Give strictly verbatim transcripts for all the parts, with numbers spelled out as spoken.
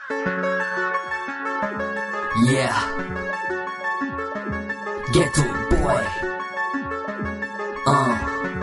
Yeah, Ghetto Boy. uh.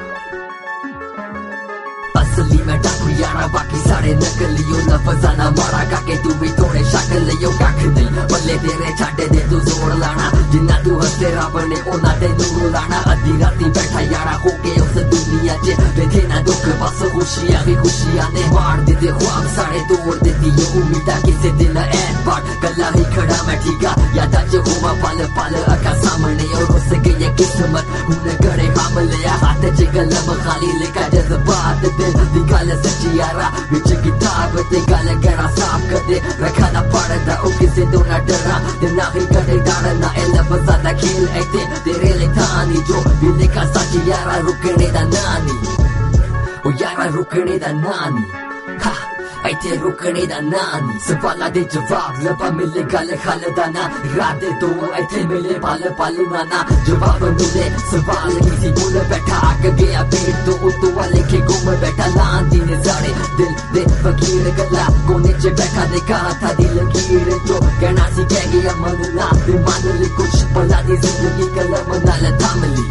असली में डाकू यारा बाकी सारे नकलियों ना फसाना मारा काके तू भी थोड़े शक लियो कख नहीं बल्ले तेरे छाटे दे तू जोड़ लाना जिन्ना तू हंसते बने ओना ते नूर लाना अद्धी राती बैठा यारा होके उस दुनिया च बैठे ना दुख बस खुशियां ही खुशियां ने मार देते ख्वाब सारे तोड़ देती ये उम्मीदा किसी दिन ऐतबार कल्ला ही खड़ा मैं ठीका यादा च हुआ पल पल अखा सामने और उस गई किस्मत उन करे हमले हाथ च कलम खाली लेका जज्बात दिल दी गल सच्ची यारा विच किताब ते गल करा साफ कर दे रखा ना पड़दा ओ किसे तो ना डरा ते ना ही करे डर ना ए लफ्ज़ां दा खेल ऐते तेरे लिए थानी जो दिल का सच्ची यारा रुकने दा नानी ओ यारा रुकने दा नानी हा ऐते रुकने दा नानी सवाला दे जवाब लबा मिले गल खालदाना राधे दो ऐते मिले पल पल नाना जवाब मिले सवाल किसी बोल बैठा आग गया पेट तो उतो वाले के गुम बैठा लांदी ने सारे दिल दे फकीर गला कोने च बैठा देखा था दिल कीर जो कहना सी कह गया मन ना ते मान ले कुछ पला दी जिंदगी कलम नाल थाम ली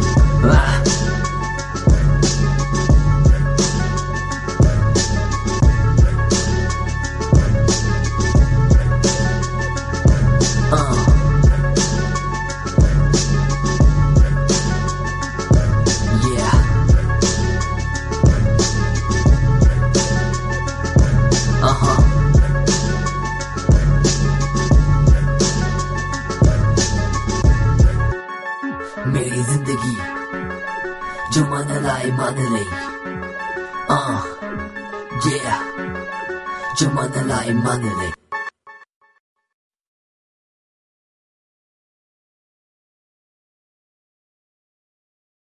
मेरी जिंदगी जो मन लाए मान ले आ yeah जो मन लाए मान ले।